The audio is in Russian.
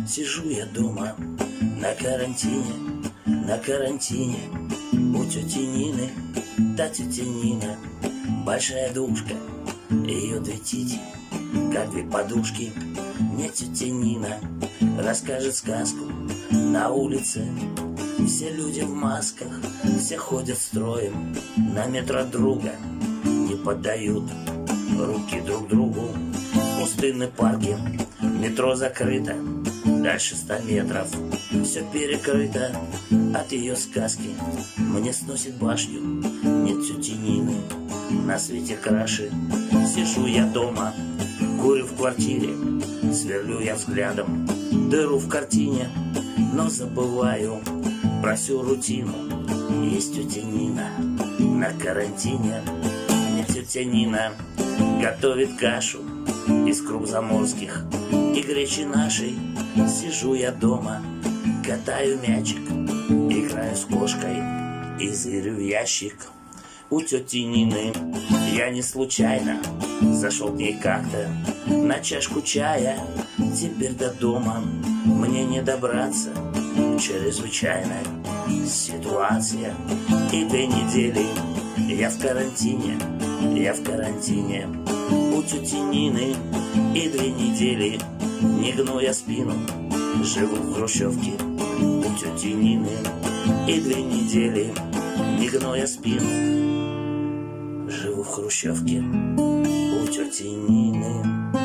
Сижу я дома на карантине у тети Нины. Да тетя Нина большая душка, ее две тити, как две подушки. Мне тетя Нина расскажет сказку. На улице все люди в масках, все ходят строем, на метро друга не поддают руки друг другу. Пустынные парки, метро закрыто, дальше 100 метров все перекрыто. От ее сказки мне сносит башню. Нет тети Нины на свете краше. Сижу я дома, курю в квартире, сверлю я взглядом дыру в картине, но забываю про всю рутину. Есть тетя Нина на карантине. Мне тетя Нина готовит кашу из круп заморских и гречи нашей. Сижу я дома, катаю мячик, играю с кошкой и зырю в ящик. У тети Нины я не случайно зашел к ней как-то на чашку чая. Теперь до дома мне не добраться, чрезвычайная ситуация. И 2 недели я в карантине, у тети Нины. И 2 недели не гну я спину, живу в хрущевке у тети Нины. И 2 недели не гну я спину, живу в хрущевке у тети Нины.